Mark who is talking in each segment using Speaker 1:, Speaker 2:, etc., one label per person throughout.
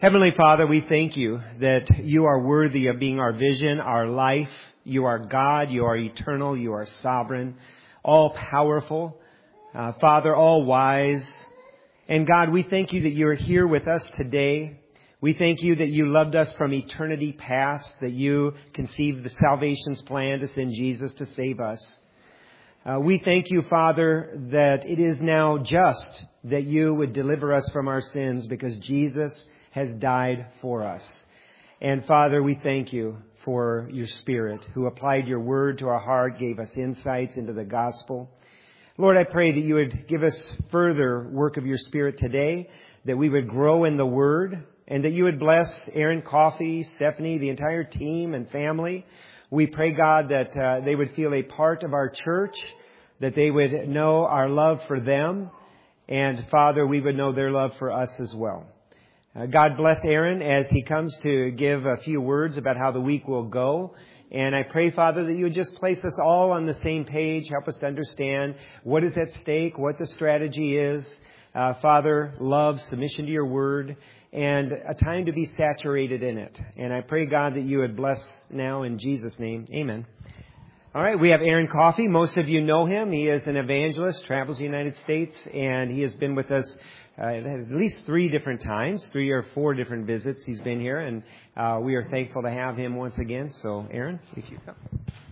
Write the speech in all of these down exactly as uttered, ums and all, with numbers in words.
Speaker 1: Heavenly Father, we thank you that you are worthy of being our vision, our life. You are God, you are eternal, you are sovereign, all powerful, uh, Father, all wise. And God, we thank you that you are here with us today. We thank you that you loved us from eternity past, that you conceived the salvation's plan to send Jesus to save us. Uh, we thank you, Father, that it is now just that you would deliver us from our sins because Jesus has died for us. And Father, we thank you for your Spirit who applied your word to our heart, gave us insights into the gospel. Lord, I pray that you would give us further work of your Spirit today, that we would grow in the word, and that you would bless Aaron Coffey, Stephanie, the entire team and family. We pray, God, that uh, they would feel a part of our church, that they would know our love for them, and Father, we would know their love for us as well. Uh, God bless Aaron as he comes to give a few words about how the week will go. And I pray, Father, that you would just place us all on the same page, help us to understand what is at stake, what the strategy is. Uh, Father, love, submission to your word, and a time to be saturated in it. And I pray, God, that you would bless now in Jesus' name. Amen. All right, we have Aaron Coffey. Most of you know him. He is an evangelist, travels the United States, and he has been with us uh, at least three different times, three or four different visits he's been here, and uh, we are thankful to have him once again. So, Aaron, if you come.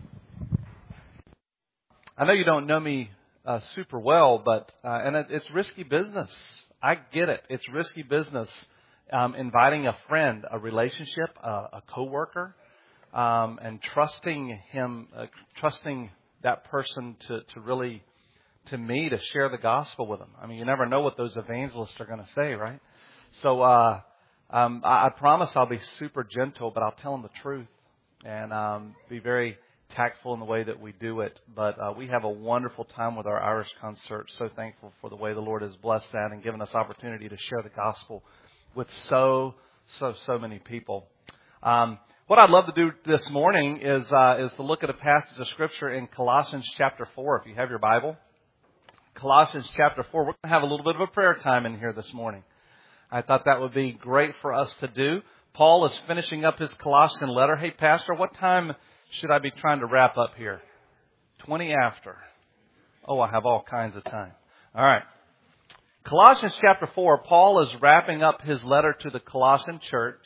Speaker 2: I know you don't know me uh, super well, but uh, and it, it's risky business. I get it. It's risky business. Um, inviting a friend, a relationship, a, a coworker, um, and trusting him, uh, trusting that person to, to really, to me, to share the gospel with them. I mean, you never know what those evangelists are going to say, right? So uh, um, I, I promise I'll be super gentle, but I'll tell them the truth and um, be very tactful in the way that we do it. But uh, we have a wonderful time with our Irish concert. So thankful for the way the Lord has blessed that and given us opportunity to share the gospel with so, so, so many people. Um, what I'd love to do this morning is uh, is to look at a passage of Scripture in Colossians chapter four. If you have your Bible, Colossians chapter four. We're going to have a little bit of a prayer time in here this morning. I thought that would be great for us to do. Paul is finishing up his Colossian letter. Hey, Pastor, what time should I be trying to wrap up here? twenty after. Oh, I have all kinds of time. All right. Colossians chapter four, Paul is wrapping up his letter to the Colossian church.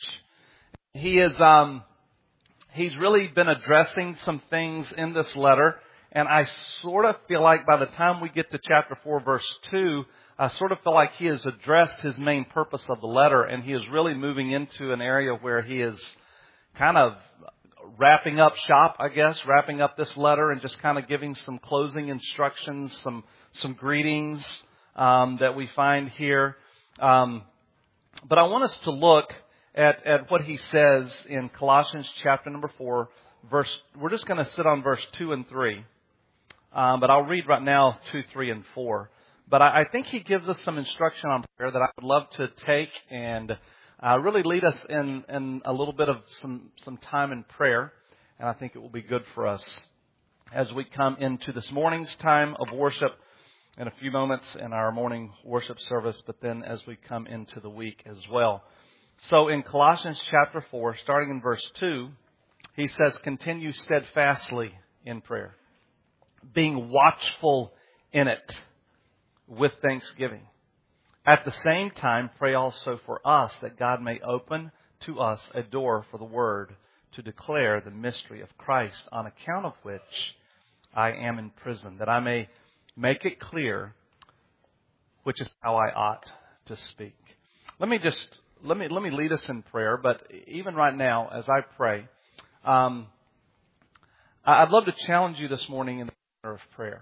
Speaker 2: He is, um, he's really been addressing some things in this letter, and I sort of feel like by the time we get to chapter four, verse two, I sort of feel like he has addressed his main purpose of the letter, and he is really moving into an area where he is kind of wrapping up shop, I guess, wrapping up this letter and just kind of giving some closing instructions, some some greetings Um, that we find here. Um, but I want us to look at, at what he says in Colossians chapter number four, verse, we're just going to sit on verse two and three. Um, but I'll read right now two, three, and four. But I, I think he gives us some instruction on prayer that I would love to take and uh, really lead us in, in a little bit of some, some time in prayer. And I think it will be good for us as we come into this morning's time of worship in a few moments in our morning worship service, but then as we come into the week as well. So in Colossians chapter four, starting in verse two, he says, continue steadfastly in prayer, being watchful in it with thanksgiving. At the same time, pray also for us that God may open to us a door for the word to declare the mystery of Christ, on account of which I am in prison, that I may make it clear which is how I ought to speak. Let me just let me let me lead us in prayer. But even right now, as I pray, um, I'd love to challenge you this morning in the matter of prayer.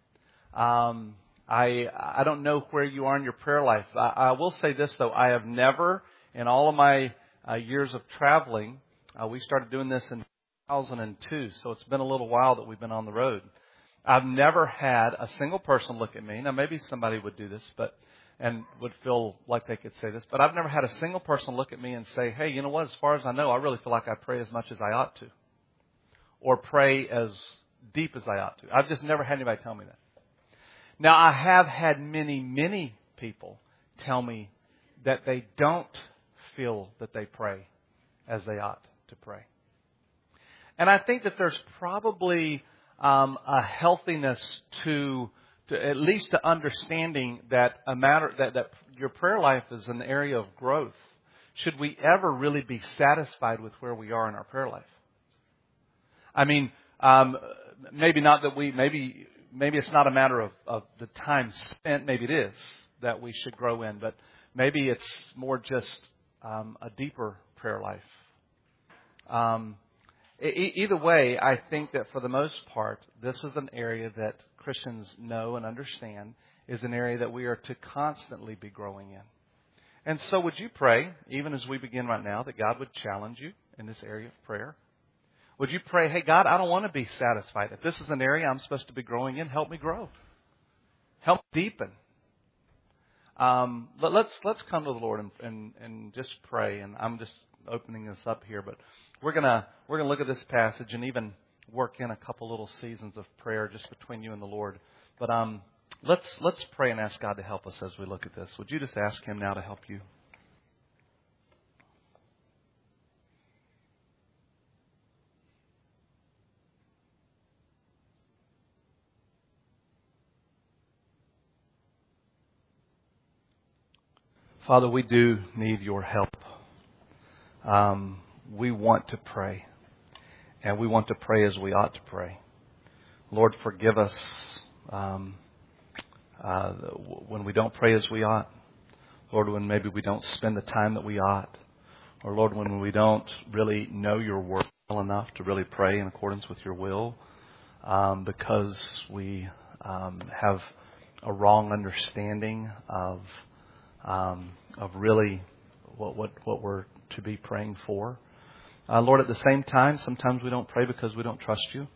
Speaker 2: Um, I I don't know where you are in your prayer life. I, I will say this though: I have never, in all of my uh, years of traveling, uh, we started doing this in two thousand two, so it's been a little while that we've been on the road. I've never had a single person look at me. Now, maybe somebody would do this, but and would feel like they could say this, but I've never had a single person look at me and say, hey, you know what, as far as I know, I really feel like I pray as much as I ought to, or pray as deep as I ought to. I've just never had anybody tell me that. Now, I have had many, many people tell me that they don't feel that they pray as they ought to pray. And I think that there's probably um, a healthiness to, to at least to understanding that a matter that, that your prayer life is an area of growth. Should we ever really be satisfied with where we are in our prayer life? I mean, um, maybe not that we, maybe maybe it's not a matter of, of the time spent. Maybe it is that we should grow in, but maybe it's more just um, a deeper prayer life. Um, e- either way, I think that for the most part, this is an area that Christians know and understand is an area that we are to constantly be growing in. And so would you pray, even as we begin right now, that God would challenge you in this area of prayer? Would you pray, hey, God, I don't want to be satisfied. If this is an area I'm supposed to be growing in, help me grow. Help me deepen. Um, but let's let's come to the Lord and, and, and just pray. And I'm just opening this up here, but we're gonna we're gonna look at this passage and even work in a couple little seasons of prayer just between you and the Lord. But um. Let's let's pray and ask God to help us as we look at this. Would you just ask Him now to help you? Father, we do need your help. Um, we want to pray, and we want to pray as we ought to pray. Lord, forgive us. Um, Uh, when we don't pray as we ought. Lord, when maybe we don't spend the time that we ought. Or Lord, when we don't really know your word well enough to really pray in accordance with your will. Um, because we um, have a wrong understanding of um, of really what, what, what we're to be praying for. Uh, Lord, at the same time, sometimes we don't pray because we don't trust you.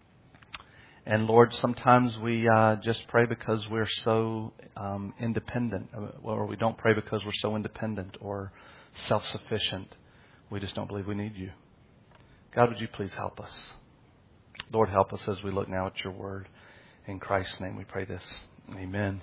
Speaker 2: And Lord, sometimes we uh, just pray because we're so um, independent, or we don't pray because we're so independent or self-sufficient. We just don't believe we need you. God, would you please help us? Lord, help us as we look now at your word. In Christ's name we pray this. Amen.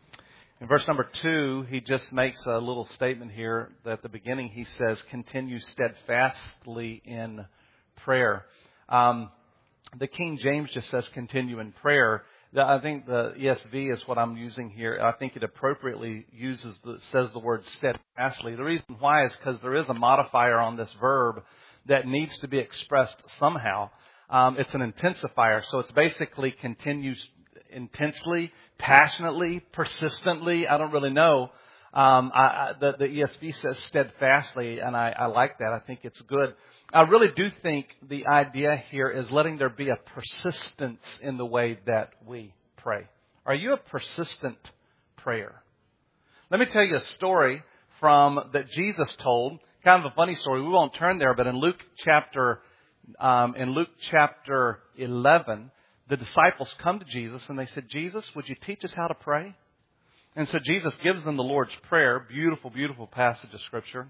Speaker 2: In verse number two, he just makes a little statement here that at the beginning he says, continue steadfastly in prayer. Um, The King James just says continue in prayer. I think the E S V is what I'm using here. I think it appropriately uses the, says the word steadfastly. The reason why is because there is a modifier on this verb that needs to be expressed somehow. Um, it's an intensifier, so it's basically continues intensely, passionately, persistently. I don't really know. Um, I, I, the, the E S V says steadfastly, and I, I like that. I think it's good. I really do think the idea here is letting there be a persistence in the way that we pray. Are you a persistent prayer? Let me tell you a story from that Jesus told. Kind of a funny story. We won't turn there, but in Luke chapter um, in Luke chapter eleven, the disciples come to Jesus and they said, "Jesus, would you teach us how to pray?" And so Jesus gives them the Lord's Prayer. Beautiful, beautiful passage of Scripture.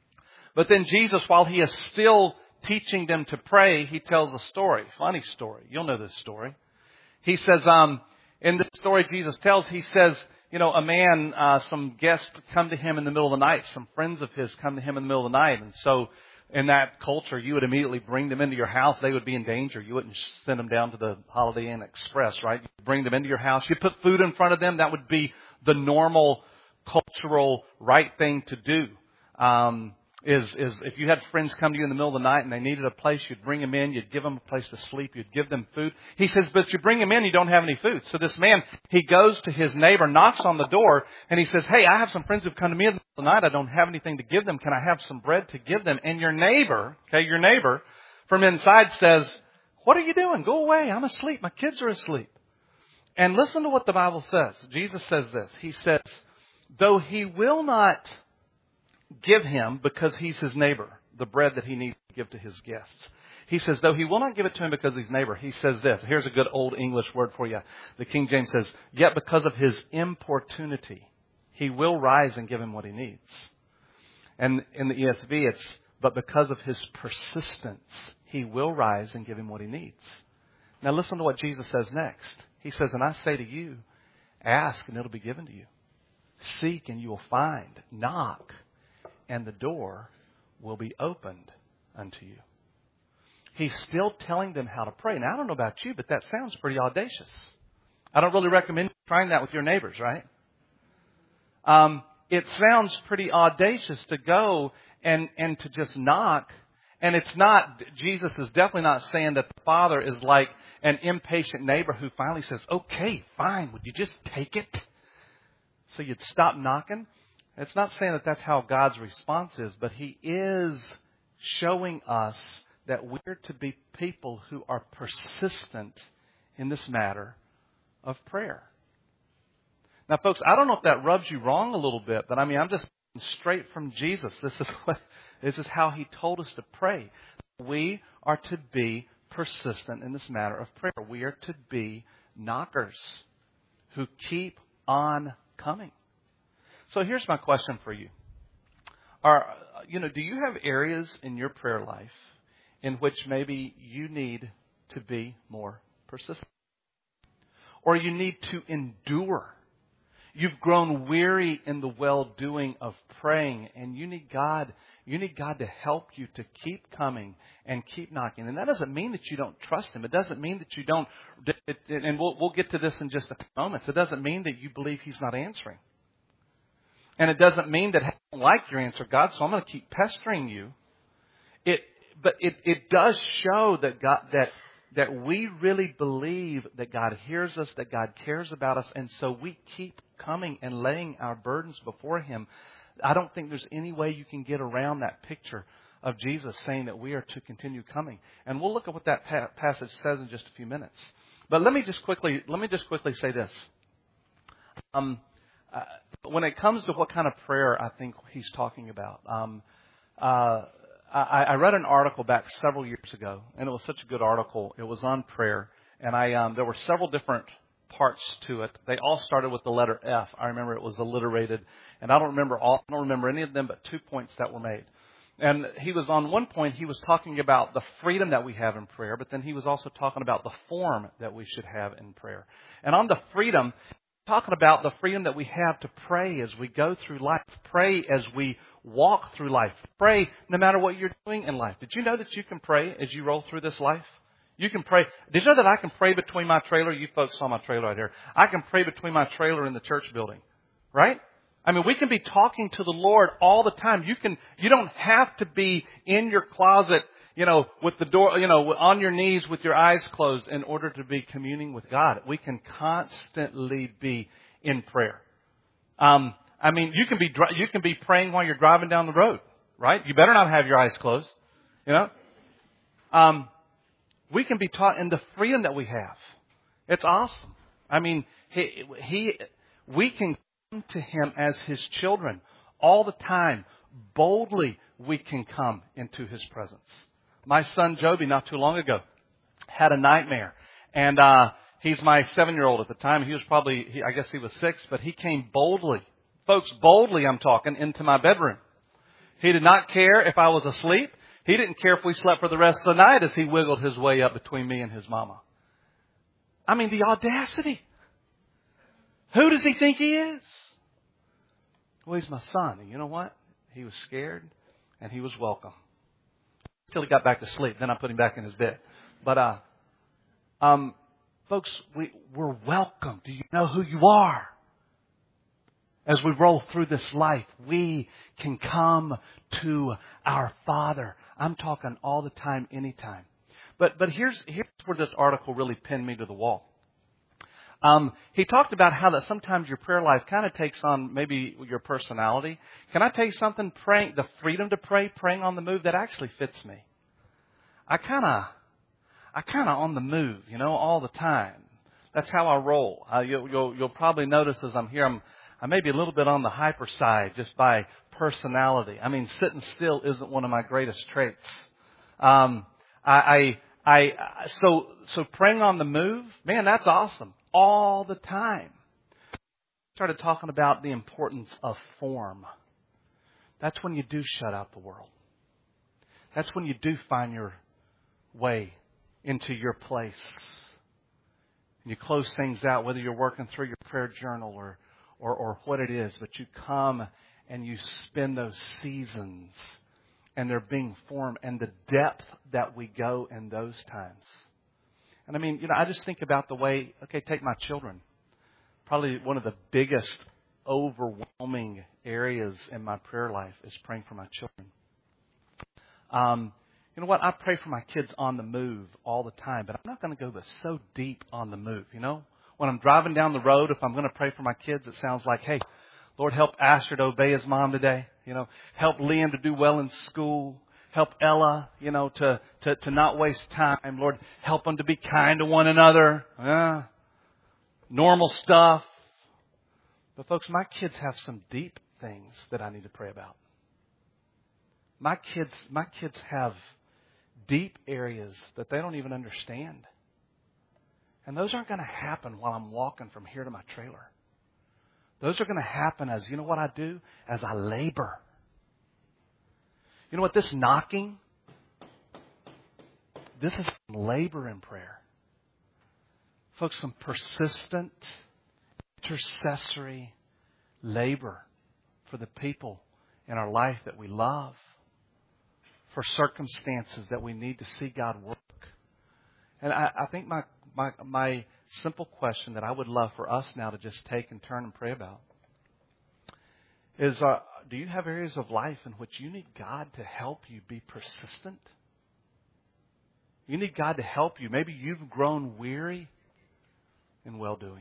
Speaker 2: But then Jesus, while he is still teaching them to pray, he tells a story. Funny story. You'll know this story. He says, um, in the story Jesus tells, he says, you know, a man, uh, some guests come to him in the middle of the night. Some friends of his come to him in the middle of the night. And so in that culture, you would immediately bring them into your house. They would be in danger. You wouldn't send them down to the Holiday Inn Express, right? You bring them into your house. You put food in front of them. That would be the normal, cultural, right thing to do. Um, is, is if you had friends come to you in the middle of the night and they needed a place, you'd bring them in, you'd give them a place to sleep, you'd give them food. He says, but you bring them in, you don't have any food. So this man, he goes to his neighbor, knocks on the door, and he says, hey, I have some friends who've come to me in the middle of the night. I don't have anything to give them. Can I have some bread to give them? And your neighbor, okay, your neighbor from inside says, what are you doing? Go away. I'm asleep. My kids are asleep. And listen to what the Bible says. Jesus says this. He says, though he will not give him, because he's his neighbor, the bread that he needs to give to his guests. He says, though he will not give it to him because he's neighbor, he says this. Here's a good old English word for you. The King James says, yet because of his importunity, he will rise and give him what he needs. And in the E S V, it's, but because of his persistence, he will rise and give him what he needs. Now listen to what Jesus says next. He says, and I say to you, ask and it'll be given to you. Seek and you will find. Knock and the door will be opened unto you. He's still telling them how to pray. Now, I don't know about you, but that sounds pretty audacious. I don't really recommend trying that with your neighbors, right? Um, it sounds pretty audacious to go and, and to just knock. And it's not, Jesus is definitely not saying that the Father is like an impatient neighbor who finally says, okay, fine, would you just take it? So you'd stop knocking. It's not saying that that's how God's response is, but He is showing us that we're to be people who are persistent in this matter of prayer. Now, folks, I don't know if that rubs you wrong a little bit, but I mean, I'm just straight from Jesus. This is what, this is how He told us to pray. We are to be persistent in this matter of prayer. We are to be knockers who keep on coming. So here's my question for you. Are, you know, do you have areas in your prayer life in which maybe you need to be more persistent? Or you need to endure? You've grown weary in the well-doing of praying, and you need God, you need God to help you to keep coming and keep knocking. And that doesn't mean that you don't trust Him. It doesn't mean that you don't, and we'll, we'll get to this in just a few moments. It doesn't mean that you believe He's not answering. And it doesn't mean that I don't like your answer, God, so I'm going to keep pestering you. It, but it, it does show that God, that, that we really believe that God hears us, that God cares about us, and so we keep coming and laying our burdens before Him. I don't think there's any way you can get around that picture of Jesus saying that we are to continue coming. And we'll look at what that pa- passage says in just a few minutes. But let me just quickly, let me just quickly say this. Um, uh, when it comes to what kind of prayer I think He's talking about, um, uh, I, I read an article back several years ago, and it was such a good article. It was on prayer, and I um, there were several different parts to it. They all started with the letter F. I remember it was alliterated, and I don't remember all. I don't remember any of them, but two points that were made. And he was on one point. He was talking about the freedom that we have in prayer, but then he was also talking about the form that we should have in prayer. And on the freedom, talking about the freedom that we have to pray as we go through life, pray as we walk through life, pray no matter what you're doing in life. Did you know that you can pray as you roll through this life? You can pray. Did you know that I can pray between my trailer? You folks saw my trailer right here. I can pray between my trailer and the church building, right? I mean, we can be talking to the Lord all the time. You can, you don't have to be in your closet, you know, with the door, you know, on your knees with your eyes closed in order to be communing with God. We can constantly be in prayer. Um, I mean, you can be, you can be praying while you're driving down the road, right? You better not have your eyes closed, you know. Um, we can be taught in the freedom that we have. It's awesome. I mean, he, he, we can come to Him as His children all the time. Boldly, we can come into His presence. My son Joby, not too long ago, had a nightmare, and uh, he's my seven-year-old at the time. He was probably, he, I guess he was six, but he came boldly, folks, boldly, I'm talking, into my bedroom. He did not care if I was asleep. He didn't care if we slept for the rest of the night as he wiggled his way up between me and his mama. I mean, the audacity. Who does he think he is? Well, he's my son. And you know what? He was scared and he was welcome. Until he got back to sleep. Then I put him back in his bed. But, uh, um, folks, we, we're welcome. Do you know who you are? As we roll through this life, we can come to our Father. I'm talking all the time, anytime. But but here's here's where this article really pinned me to the wall. Um, he talked about how that sometimes your prayer life kind of takes on maybe your personality. Can I tell you something? Praying, the freedom to pray, praying on the move, that actually fits me. I kind of, I kind of on the move, you know, all the time. That's how I roll. Uh, you'll, you'll you'll probably notice as I'm here, I'm I may be a little bit on the hyper side just by personality. I mean, sitting still isn't one of my greatest traits. Um, I, I, I, so, so praying on the move, man, that's awesome. All the time. I started talking about the importance of form. That's when you do shut out the world. That's when you do find your way into your place. And you close things out, whether you're working through your prayer journal or Or, or what it is, but you come and you spend those seasons and they're being formed, and the depth that we go in those times. And I mean, you know, I just think about the way, okay, take my children. Probably one of the biggest overwhelming areas in my prayer life is praying for my children. Um, you know what? I pray for my kids on the move all the time, but I'm not going to go so deep on the move, you know? When I'm driving down the road, if I'm going to pray for my kids, it sounds like, hey, Lord, help Asher to obey his mom today. You know, help Liam to do well in school. Help Ella, you know, to, to, to not waste time. Lord, help them to be kind to one another. Yeah. Normal stuff. But folks, my kids have some deep things that I need to pray about. My kids, my kids have deep areas that they don't even understand. And those aren't going to happen while I'm walking from here to my trailer. Those are going to happen as, you know what I do? As I labor. You know what? This knocking, this is labor in prayer. Folks, some persistent, intercessory labor for the people in our life that we love. For circumstances that we need to see God work. And I, I think my, my my simple question that I would love for us now to just take and turn and pray about is, uh, do you have areas of life in which you need God to help you be persistent? You need God to help you. Maybe you've grown weary in well-doing.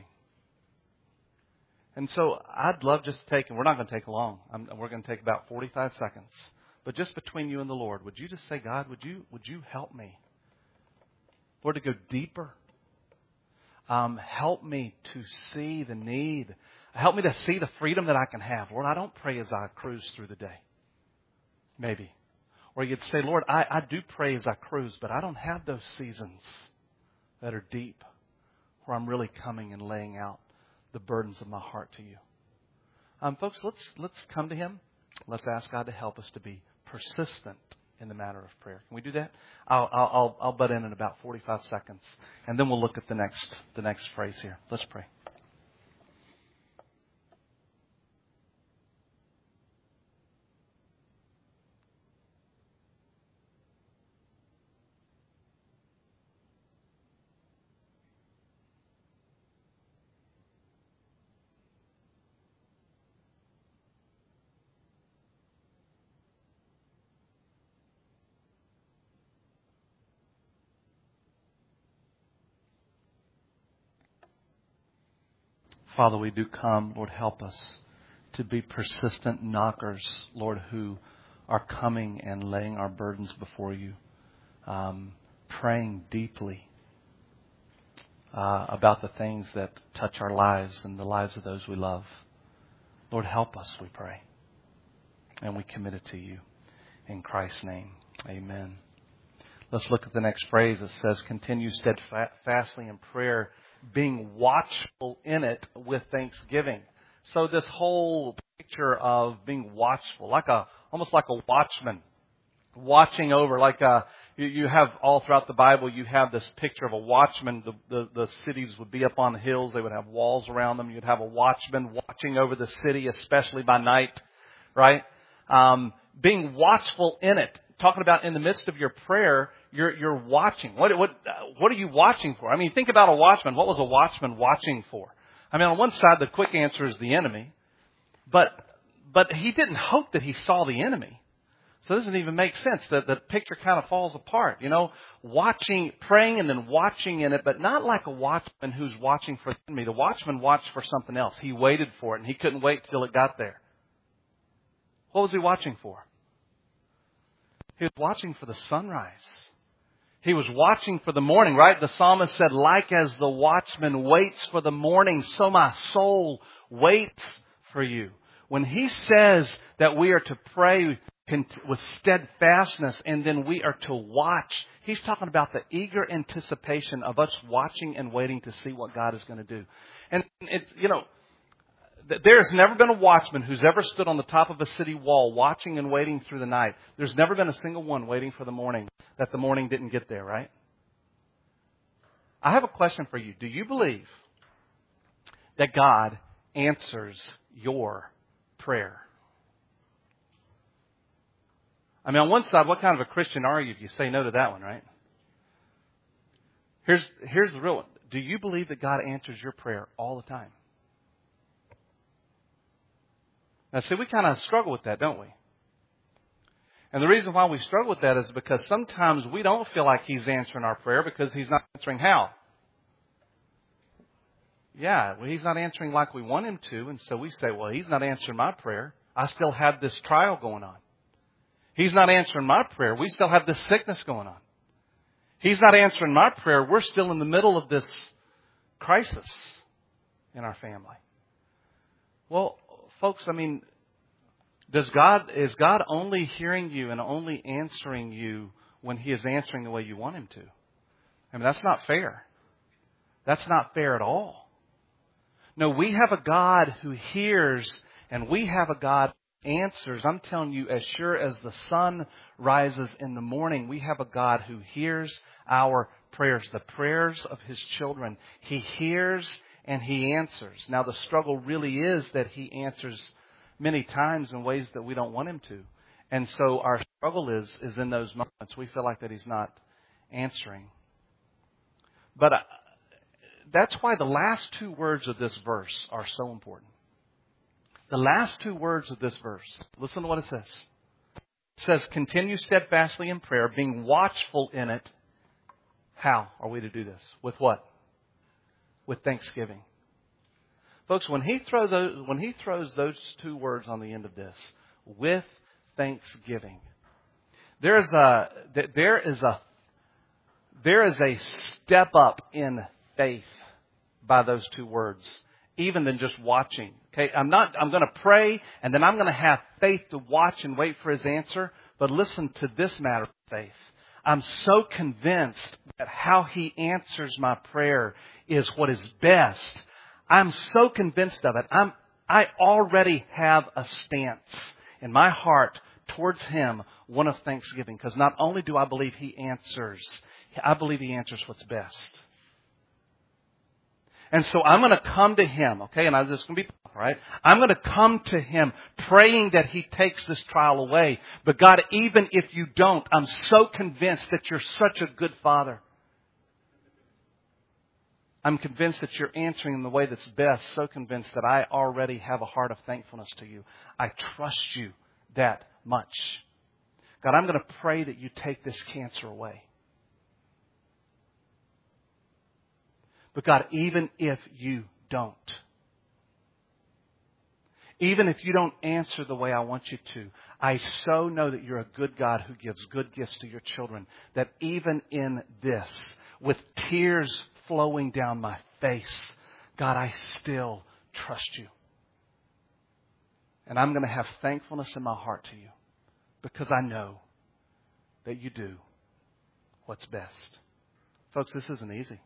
Speaker 2: And so I'd love just to take, and we're not going to take long. I'm, we're going to take about forty-five seconds. But just between you and the Lord, would you just say, God, would you would you help me? Lord, to go deeper. Um, help me to see the need. Help me to see the freedom that I can have. Lord, I don't pray as I cruise through the day. Maybe. Or you'd say, Lord, I, I do pray as I cruise, but I don't have those seasons that are deep where I'm really coming and laying out the burdens of my heart to you. Um, folks, let's let's come to Him. Let's ask God to help us to be persistent in the matter of prayer. Can we do that? I'll, I'll, I'll butt in in about forty-five seconds, and then we'll look at the next the next phrase here. Let's pray. Father, we do come. Lord, help us to be persistent knockers, Lord, who are coming and laying our burdens before you, um, praying deeply uh, about the things that touch our lives and the lives of those we love. Lord, help us, we pray. And we commit it to you. In Christ's name, amen. Let's look at the next phrase. It says, continue steadfastly in prayer, being watchful in it with thanksgiving. So this whole picture of being watchful, like a almost like a watchman, watching over, like a, you, you have all throughout the Bible, you have this picture of a watchman. The, the, the cities would be up on the hills. They would have walls around them. You'd have a watchman watching over the city, especially by night, right? Um, being watchful in it. Talking about in the midst of your prayer, you're you're watching. What what what are you watching for? I mean, think about a watchman. What was a watchman watching for? I mean, on one side, the quick answer is the enemy, but but he didn't hope that he saw the enemy. So it doesn't even make sense. That the picture kind of falls apart. You know, watching, praying, and then watching in it, but not like a watchman who's watching for the enemy. The watchman watched for something else. He waited for it, and he couldn't wait till it got there. What was he watching for? He was watching for the sunrise. He was watching for the morning, right? The psalmist said, like as the watchman waits for the morning, so my soul waits for you. When he says that we are to pray with steadfastness and then we are to watch, he's talking about the eager anticipation of us watching and waiting to see what God is going to do. And it's, you know, there's never been a watchman who's ever stood on the top of a city wall watching and waiting through the night. There's never been a single one waiting for the morning that the morning didn't get there, right? I have a question for you. Do you believe that God answers your prayer? I mean, on one side, what kind of a Christian are you if you say no to that one, right? Here's, here's the real one. Do you believe that God answers your prayer all the time? Now, see, we kind of struggle with that, don't we? And the reason why we struggle with that is because sometimes we don't feel like He's answering our prayer because He's not answering how? Yeah, well, He's not answering like we want Him to. And so we say, well, He's not answering my prayer. I still have this trial going on. He's not answering my prayer. We still have this sickness going on. He's not answering my prayer. We're still in the middle of this crisis in our family. Well, folks, I mean, does God, is God only hearing you and only answering you when He is answering the way you want Him to? I mean, that's not fair. That's not fair at all. No, we have a God who hears, and we have a God who answers. I'm telling you, as sure as the sun rises in the morning, we have a God who hears our prayers, the prayers of His children. He hears and He answers. Now, the struggle really is that He answers many times in ways that we don't want Him to. And so our struggle is, is in those moments. We feel like that He's not answering. But uh, that's why the last two words of this verse are so important. The last two words of this verse, listen to what it says. It says, continue steadfastly in prayer, being watchful in it. How are we to do this? With what? With thanksgiving. Folks, when he throws those, when he throws those two words on the end of this, with thanksgiving, there is a there is a there is a step up in faith by those two words, even than just watching. Okay, I'm not. I'm going to pray, and then I'm going to have faith to watch and wait for His answer. But listen to this matter of faith. I'm so convinced that how He answers my prayer is what is best. I'm so convinced of it. I'm, I already have a stance in my heart towards Him, one of thanksgiving. Because not only do I believe He answers, I believe He answers what's best. And so I'm going to come to Him, okay? And I'm just going to be, all right? I'm going to come to Him praying that He takes this trial away. But God, even if you don't, I'm so convinced that you're such a good Father. I'm convinced that you're answering in the way that's best, so convinced that I already have a heart of thankfulness to you. I trust you that much. God, I'm going to pray that you take this cancer away. But God, even if you don't, even if you don't answer the way I want you to, I so know that you're a good God who gives good gifts to your children, that even in this, with tears flowing down my face, God, I still trust you. And I'm going to have thankfulness in my heart to you because I know that you do what's best. Folks, this isn't easy.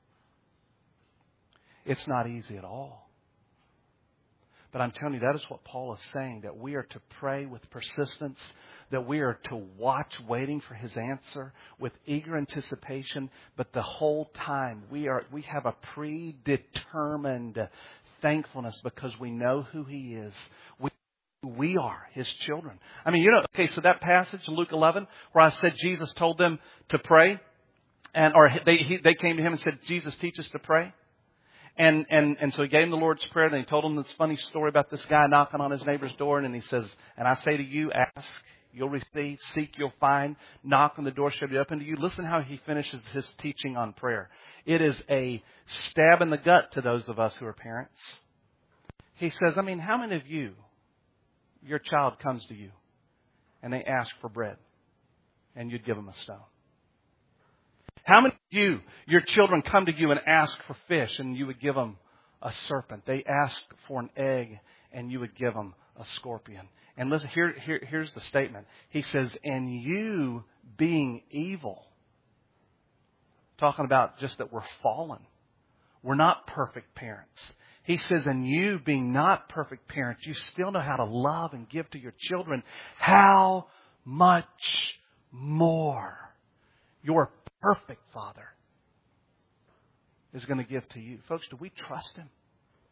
Speaker 2: It's not easy at all. But I'm telling you, that is what Paul is saying, that we are to pray with persistence, that we are to watch, waiting for His answer with eager anticipation. But the whole time, we are we have a predetermined thankfulness because we know who He is. We, we are His children. I mean, you know, okay, so that passage in Luke eleven where I said Jesus told them to pray, and or they he, they came to Him and said, Jesus, teach us to pray. And, and, and so He gave him the Lord's Prayer. Then He told him this funny story about this guy knocking on his neighbor's door. And then He says, and I say to you, ask, you'll receive, seek, you'll find, knock on the door shall be open to you. Listen how He finishes His teaching on prayer. It is a stab in the gut to those of us who are parents. He says, I mean, how many of you, your child comes to you and they ask for bread and you'd give them a stone? How many of you, your children come to you and ask for fish and you would give them a serpent? They ask for an egg and you would give them a scorpion. And listen, here, here, here's the statement. He says, and you being evil. Talking about just that we're fallen. We're not perfect parents. He says, and you being not perfect parents, you still know how to love and give to your children. How much more your perfect Father is going to give to you. Folks, do we trust Him?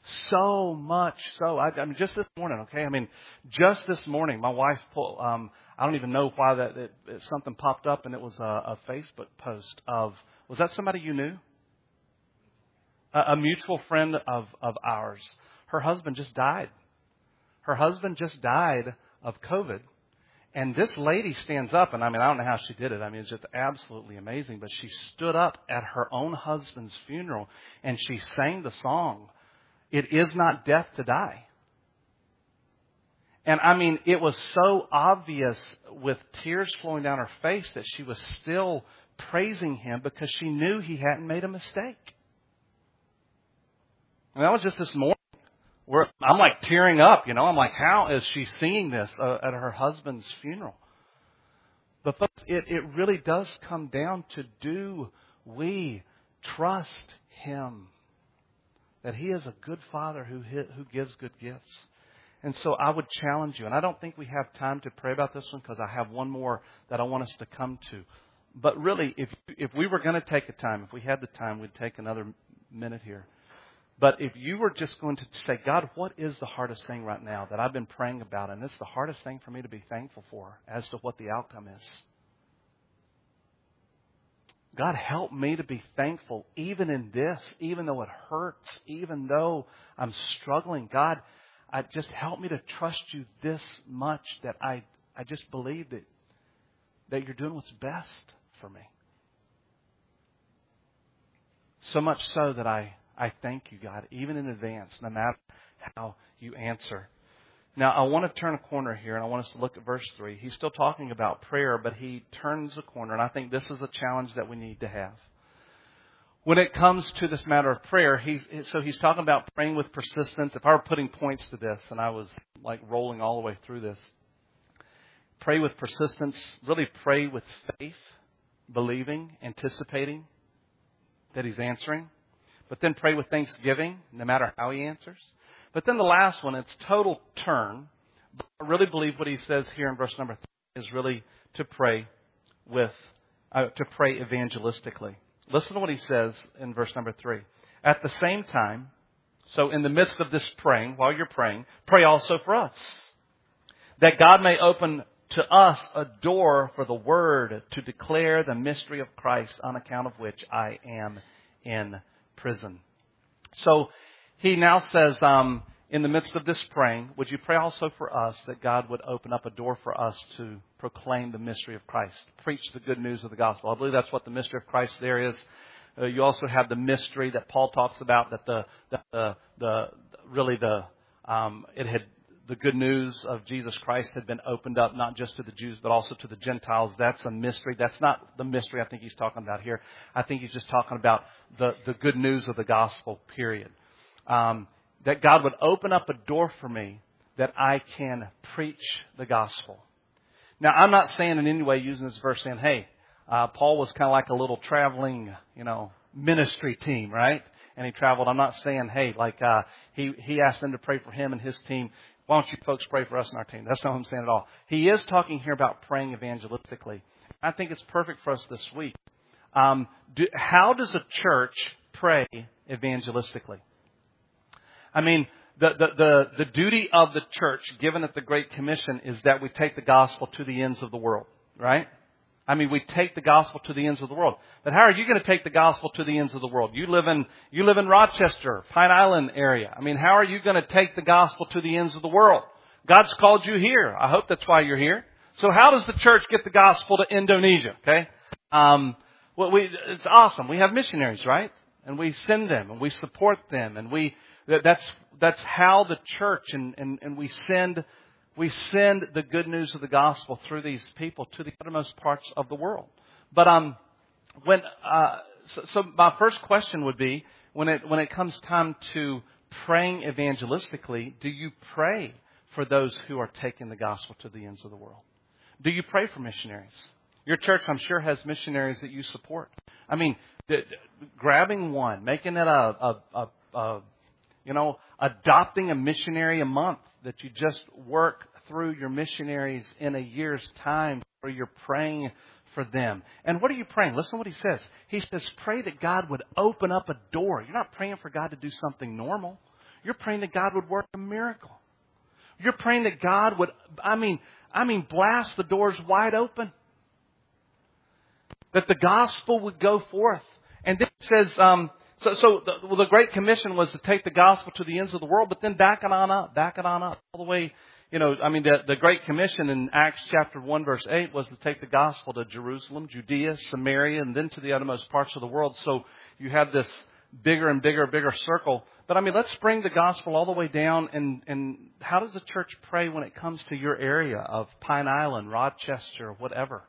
Speaker 2: So much so. I, I mean, just this morning, okay? I mean, just this morning, my wife pulled, um, I don't even know why that it, it, something popped up, and it was a, a Facebook post of, was that somebody you knew? A, a mutual friend of, of ours. Her husband just died. Her husband just died of COVID. And this lady stands up, and I mean, I don't know how she did it. I mean, it's just absolutely amazing. But she stood up at her own husband's funeral, and she sang the song, "It is not death to die." And I mean, it was so obvious with tears flowing down her face that she was still praising Him because she knew He hadn't made a mistake. And that was just this morning. Where I'm like tearing up, you know. I'm like, how is she singing this uh, at her husband's funeral? But folks, it, it really does come down to, do we trust Him? That He is a good Father who who gives good gifts. And so I would challenge you, and I don't think we have time to pray about this one because I have one more that I want us to come to. But really, if if we were going to take a time, if we had the time, we'd take another minute here. But if you were just going to say, God, what is the hardest thing right now that I've been praying about? And it's the hardest thing for me to be thankful for as to what the outcome is. God, help me to be thankful even in this, even though it hurts, even though I'm struggling. God, I just help me to trust you this much that I, I just believe that, that you're doing what's best for me. So much so that I I thank you, God, even in advance, no matter how you answer. Now, I want to turn a corner here, and I want us to look at verse three. He's still talking about prayer, but he turns a corner, and I think this is a challenge that we need to have. When it comes to this matter of prayer, he's, so he's talking about praying with persistence. If I were putting points to this, and I was like rolling all the way through this, pray with persistence, really pray with faith, believing, anticipating that He's answering. But then pray with thanksgiving, no matter how He answers. But then the last one, it's total turn. But I really believe what he says here in verse number three is really to pray with, uh, to pray evangelistically. Listen to what he says in verse number three. At the same time, so in the midst of this praying, while you're praying, pray also for us, that God may open to us a door for the word to declare the mystery of Christ, on account of which I am in prison. So he now says, um, in the midst of this praying, would you pray also for us that God would open up a door for us to proclaim the mystery of Christ, preach the good news of the gospel. I believe that's what the mystery of Christ there is. Uh, you also have the mystery that Paul talks about, that the the the, the really the um, it had the good news of Jesus Christ had been opened up not just to the Jews but also to the Gentiles. That's a mystery. That's not the mystery I think he's talking about here. I think he's just talking about the, the good news of the gospel, period. Um, that God would open up a door for me that I can preach the gospel. Now, I'm not saying in any way using this verse saying, hey, uh, Paul was kind of like a little traveling, you know, ministry team, right? And he traveled. I'm not saying, hey, like uh, he, he asked them to pray for him and his team. Why don't you folks pray for us and our team? That's not what I'm saying at all. He is talking here about praying evangelistically. I think it's perfect for us this week. Um, do, how does a church pray evangelistically? I mean, the, the, the, the duty of the church, given at the Great Commission, is that we take the gospel to the ends of the world, right? I mean, we take the gospel to the ends of the world. But how are you going to take the gospel to the ends of the world? You live in, you live in Rochester, Pine Island area. I mean, how are you going to take the gospel to the ends of the world? God's called you here. I hope that's why you're here. So how does the church get the gospel to Indonesia? Okay. Um, well, we, it's awesome. We have missionaries, right? And we send them and we support them. And we, that's, that's how the church and, and, and we send We send the good news of the gospel through these people to the uttermost parts of the world. But um, when uh, so, so my first question would be, when it when it comes time to praying evangelistically, do you pray for those who are taking the gospel to the ends of the world? Do you pray for missionaries? Your church, I'm sure, has missionaries that you support. I mean, the, the, grabbing one, making it a, a, a, a you know, adopting a missionary a month. That you just work through your missionaries in a year's time, where you're praying for them. And what are you praying? Listen to what he says. He says, pray that God would open up a door. You're not praying for God to do something normal. You're praying that God would work a miracle. You're praying that God would, I mean, I mean, blast the doors wide open. That the gospel would go forth. And then it says, um, so, so the, well, the Great Commission was to take the gospel to the ends of the world, but then back it on up, back it on up, all the way, you know, I mean, the, the Great Commission in Acts chapter one, verse eight was to take the gospel to Jerusalem, Judea, Samaria, and then to the uttermost parts of the world. So you have this bigger and bigger, bigger circle. But I mean, let's bring the gospel all the way down. And, and how does the church pray when it comes to your area of Pine Island, Rochester, whatever?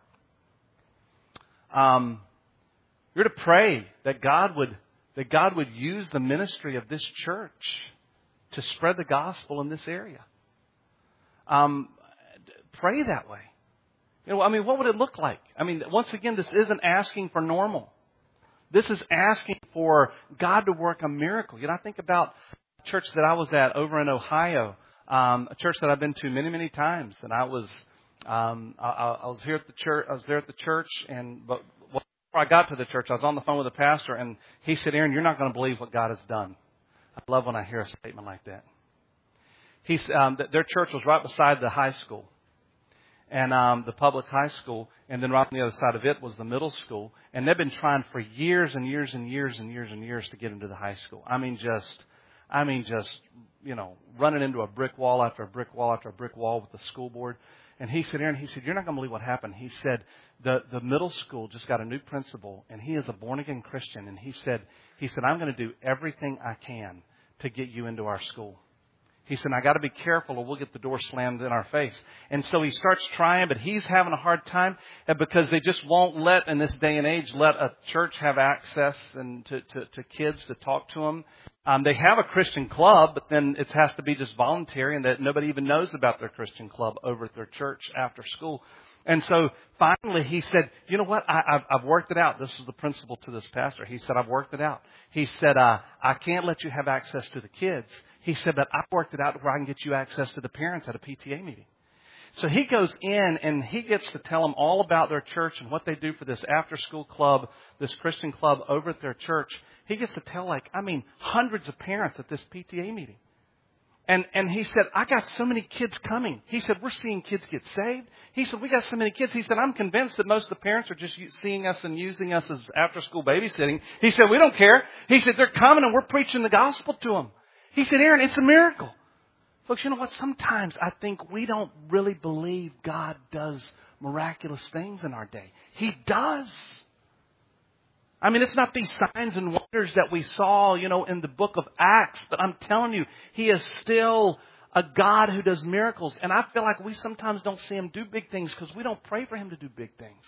Speaker 2: Um, you're to pray that God would that God would use the ministry of this church to spread the gospel in this area. Um, pray that way. You know, I mean, what would it look like? I mean, once again, this isn't asking for normal. This is asking for God to work a miracle. You know, I think about a church that I was at over in Ohio, um, a church that I've been to many, many times, and I was, um, I, I was here at the church. I was there at the church, and but before I got to the church, I was on the phone with the pastor, and he said, "Aaron, you're not going to believe what God has done." I love when I hear a statement like that. He's um, their church was right beside the high school. And um, the public high school, and then right on the other side of it was the middle school. And they've been trying for years and years and years and years and years to get into the high school. I mean, just, I mean, just, you know, running into a brick wall after a brick wall after a brick wall with the school board. And he said, Aaron, he said, you're not going to believe what happened. He said, the, the middle school just got a new principal, and he is a born-again Christian. And he said, he said, I'm going to do everything I can to get you into our school. He said, I got to be careful or we'll get the door slammed in our face. And so he starts trying, but he's having a hard time because they just won't let, in this day and age, let a church have access and to, to, to kids to talk to them. Um, they have a Christian club, but then it has to be just voluntary and that nobody even knows about their Christian club over at their church after school. And so finally he said, you know what, I, I've, I've worked it out. This is the principal to this pastor. He said, I've worked it out. He said, uh, I can't let you have access to the kids. He said, but I've worked it out where I can get you access to the parents at a P T A meeting. So he goes in and he gets to tell them all about their church and what they do for this after school club, this Christian club over at their church. He gets to tell like, I mean, hundreds of parents at this P T A meeting. And and he said, I got so many kids coming. He said, we're seeing kids get saved. He said, we got so many kids. He said, I'm convinced that most of the parents are just seeing us and using us as after-school babysitting. He said, we don't care. He said, they're coming and we're preaching the gospel to them. He said, Aaron, it's a miracle. Folks, you know what? Sometimes I think we don't really believe God does miraculous things in our day. He does. I mean, it's not these signs and wonders that we saw, you know, in the book of Acts. But I'm telling you, He is still a God who does miracles. And I feel like we sometimes don't see Him do big things because we don't pray for Him to do big things.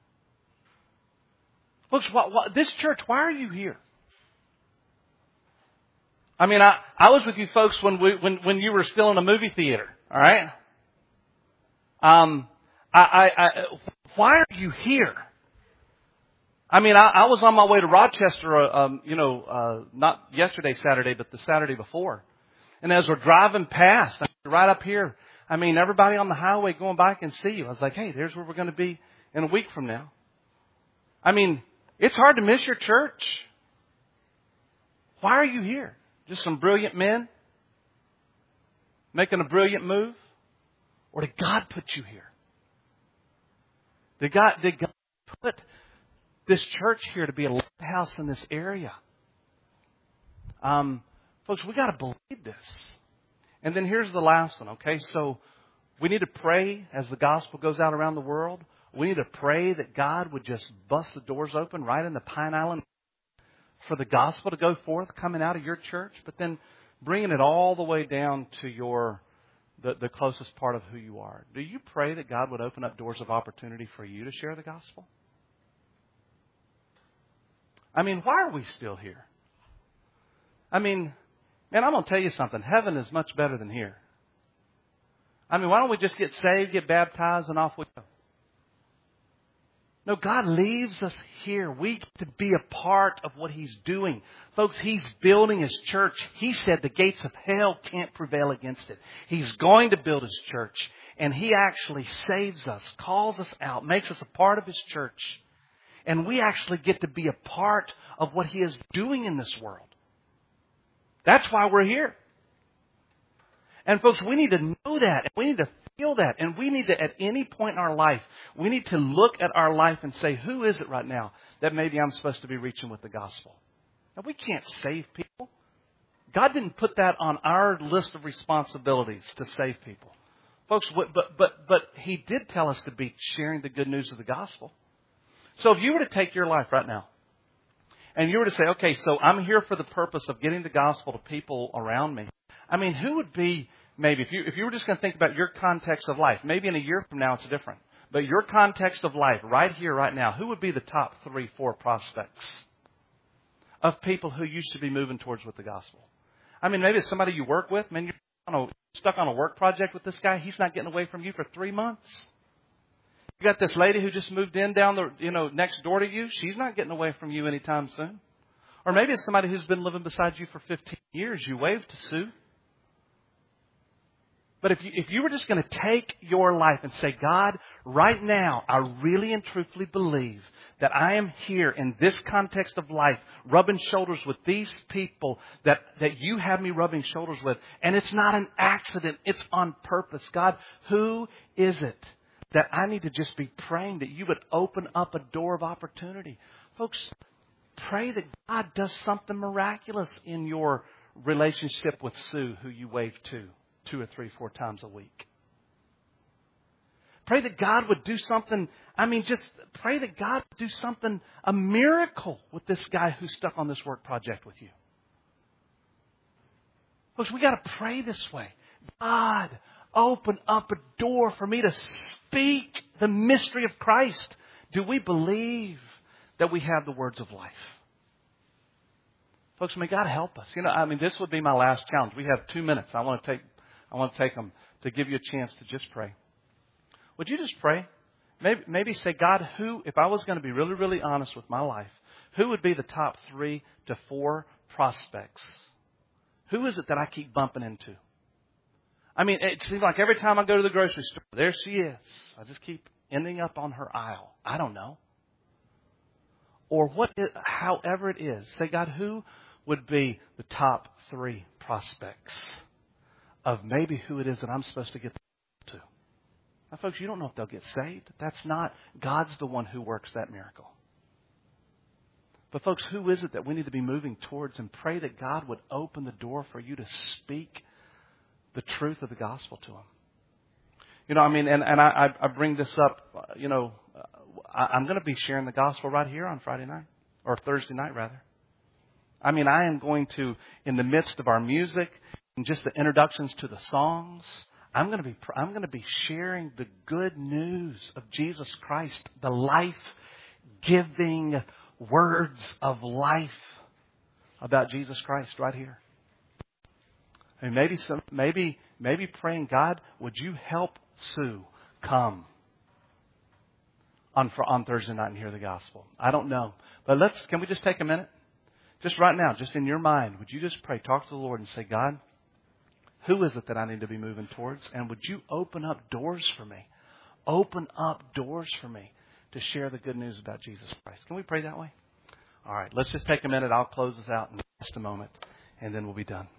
Speaker 2: Folks, what, what, this church, why are you here? I mean, I, I was with you folks when we when, when you were still in a movie theater, all right? Um, I, I, I why are you here? I mean, I, I was on my way to Rochester, uh, um, you know, uh, not yesterday Saturday, but the Saturday before. And as we're driving past, right up here, I mean, everybody on the highway going by can see you. I was like, hey, there's where we're going to be in a week from now. I mean, it's hard to miss your church. Why are you here? Just some brilliant men making a brilliant move? Or did God put you here? Did God, did God put this church here to be a lighthouse in this area? Um, folks, we got to believe this. And then here's the last one, okay? So we need to pray as the gospel goes out around the world. We need to pray that God would just bust the doors open right in the Pine Island for the gospel to go forth coming out of your church, but then bringing it all the way down to your the, the closest part of who you are. Do you pray that God would open up doors of opportunity for you to share the gospel? I mean, why are we still here? I mean, man, I'm going to tell you something. Heaven is much better than here. I mean, why don't we just get saved, get baptized, and off we go? No, God leaves us here. We get to be a part of what He's doing. Folks, He's building His church. He said the gates of hell can't prevail against it. He's going to build His church. And He actually saves us, calls us out, makes us a part of His church. And we actually get to be a part of what He is doing in this world. That's why we're here. And folks, we need to know that. And we need to feel that. And we need to, at any point in our life, we need to look at our life and say, who is it right now that maybe I'm supposed to be reaching with the gospel? Now, we can't save people. God didn't put that on our list of responsibilities to save people. Folks, but, but, but He did tell us to be sharing the good news of the gospel. So if you were to take your life right now, and you were to say, okay, so I'm here for the purpose of getting the gospel to people around me. I mean, who would be, maybe, if you if you were just going to think about your context of life, maybe in a year from now it's different. But your context of life, right here, right now, who would be the top three, four prospects of people who you should be moving towards with the gospel? I mean, maybe it's somebody you work with. Man, you're on a, stuck on a work project with this guy. He's not getting away from you for three months. You got this lady who just moved in down the, you know, next door to you. She's not getting away from you anytime soon. Or maybe it's somebody who's been living beside you for fifteen years. You waved to Sue. But if you, if you were just going to take your life and say, God, right now, I really and truthfully believe that I am here in this context of life, rubbing shoulders with these people that, that you have me rubbing shoulders with. And it's not an accident. It's on purpose. God, who is it that I need to just be praying that you would open up a door of opportunity? Folks, pray that God does something miraculous in your relationship with Sue, who you wave to two or three, four times a week. Pray that God would do something. I mean, just pray that God would do something, a miracle with this guy who's stuck on this work project with you. Folks, we got to pray this way. God, open up a door for me to speak the mystery of Christ. Do we believe that we have the words of life? Folks, may God help us. You know, I mean, this would be my last challenge. We have two minutes. I want to take, I want to take them to give you a chance to just pray. Would you just pray? Maybe, maybe say, God, who, if I was going to be really, really honest with my life, who would be the top three to four prospects? Who is it that I keep bumping into? I mean, it seems like every time I go to the grocery store, there she is. I just keep ending up on her aisle. I don't know. Or what, is, however it is, say, God, who would be the top three prospects of maybe who it is that I'm supposed to get to? Now, folks, you don't know if they'll get saved. That's not, God's the one who works that miracle. But folks, who is it that we need to be moving towards, and pray that God would open the door for you to speak the truth of the gospel to them? You know, I mean, and, and I, I bring this up, you know, I, I'm going to be sharing the gospel right here on Friday night, or Thursday night rather. I mean, I am going to, in the midst of our music and just the introductions to the songs, I'm going to be, I'm going to be sharing the good news of Jesus Christ, the life-giving words of life about Jesus Christ right here. And maybe some, maybe, maybe praying, God, would you help Sue come on on Thursday night and hear the gospel? I don't know, but let's. Can we just take a minute, just right now, just in your mind? Would you just pray, talk to the Lord, and say, God, who is it that I need to be moving towards? And would you open up doors for me? Open up doors for me to share the good news about Jesus Christ. Can we pray that way? All right, let's just take a minute. I'll close this out in just a moment, and then we'll be done.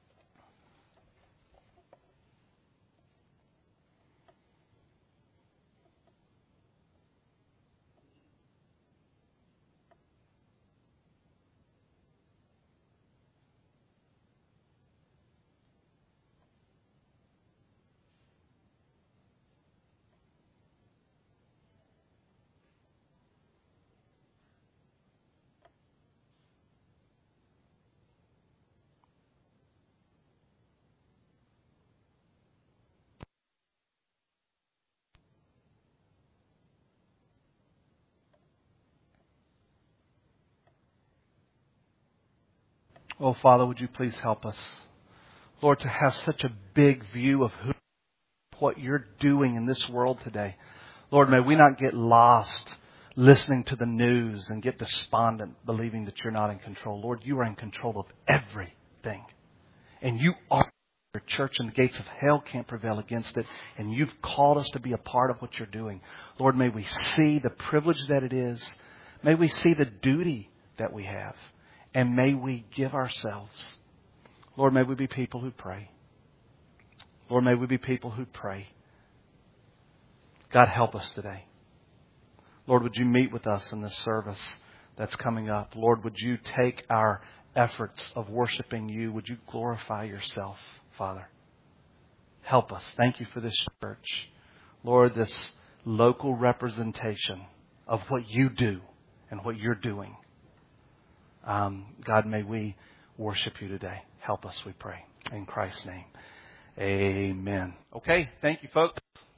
Speaker 2: Oh, Father, would you please help us, Lord, to have such a big view of who, what you're doing in this world today. Lord, may we not get lost listening to the news and get despondent believing that you're not in control. Lord, you are in control of everything. And you are your church, and the gates of hell can't prevail against it. And you've called us to be a part of what you're doing. Lord, may we see the privilege that it is. May we see the duty that we have. And may we give ourselves. Lord, may we be people who pray. Lord, may we be people who pray. God, help us today. Lord, would you meet with us in this service that's coming up? Lord, would you take our efforts of worshiping you? Would you glorify yourself, Father? Help us. Thank you for this church. Lord, this local representation of what you do and what you're doing. Um, God, may we worship you today. Help us, we pray. In Christ's name, amen. Okay, thank you, folks.